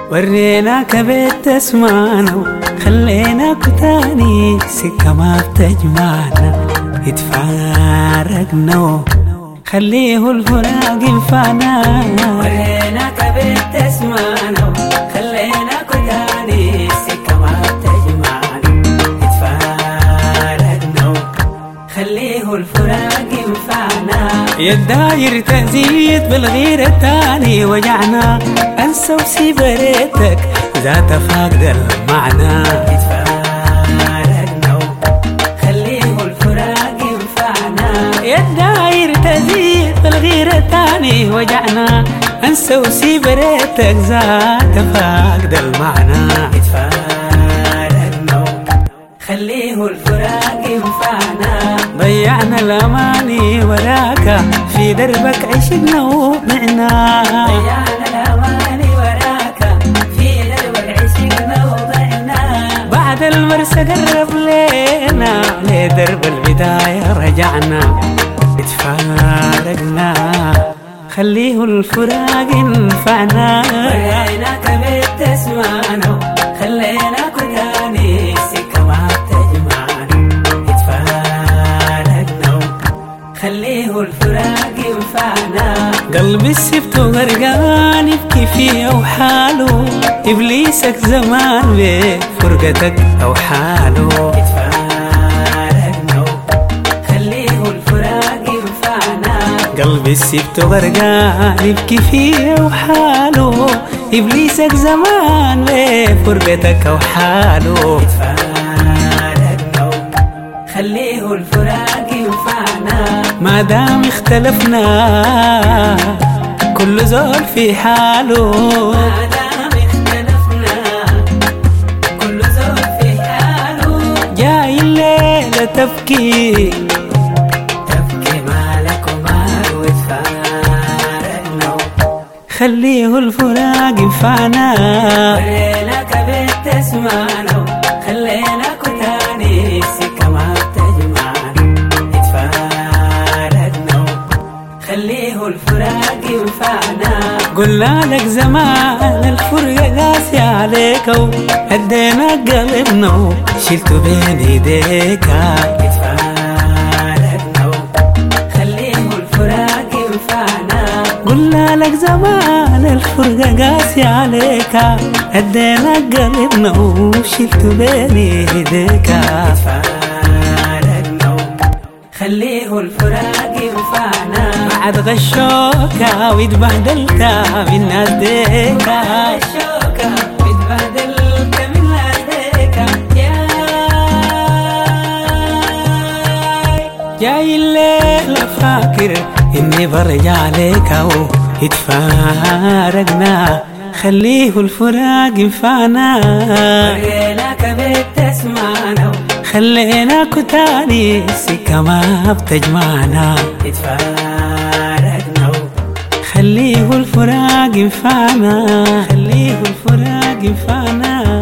وريناك بيت تسمعنا خليناك تاني سكة ما بتجمعنا اتفارقنا خليه الفراق ينفعنا. وريناك بيت تسمعنا خليناك تاني سكة ما بتجمعنا اتفارقنا خليه الفراق ينفعنا. يا الداير تزيد بالغيرة التاني وجعنا انسى وسيب ريتك ذات فاقد المعنى اتفارقنا خليه الفراق ينفعنا. يا الداير تزيد بالغيرة التاني وجعنا انسى وسيب ريتك ذات فاقد المعنى اتفارقنا خليه الفراق ينفعنا. ضيعنا الأماني وراك في دربك عشقنا وضعنا. ضيعنا الأماني وراك في دربك عشقنا وضعنا. بعد المرسى قرب لينا لدرب البداية رجعنا اتفارقنا خليه الفراق ينفعنا. وريناك بيت تسمعنا خليناك تاني سكة ما بتجمعنا اتفارقنا خليه الفراق ينفعنا. قلبي سبته غرقان يبكي فيه أو حاله إبليسك زمان بفرقتك أو حاله اتفارقنا خليه الفراق ينفعنا. قلبي سبته غرقان يبكي فيه أو حاله إبليسك زمان بفرقتك أو حاله اتفارقنا خليه الفراق ينفعنا. ما دام اختلفنا كل زول في حاله. ما دام اختلفنا كل زول في حاله. جاي الليلة تبكي مالك ومال واتفارقنا خليه الفراق ينفعنا. وريناك بيت تسمعنا خليناك تاني سكة ما بتجمعنا اتفارقنا خليه الفراق ينفعنا. قلنا لك زمان الفرقة قاسية عليك وهدينا قلبنا وشلته بين ايديك اتفارقنا خليه الفراق ينفعنا. قلنا لك زمان الفرقة قاسية عليك هدينا قلبنا وشلته بين ايديك اتفارقنا خليه الفراق ينفعنا. بعد غشوكا واتبهدلتا من ناس ديكا الشوكة اتبهدلت من هديك جاي الليلة فاكر اني برجع عليك واتفارقنا خليه الفراق ينفعنا. وريناك بيت تسمعنا خليناك تاني سكة ما بتجمعنا اتفارقنا خليه الفراق ينفعنا خليه الفراق ينفعنا.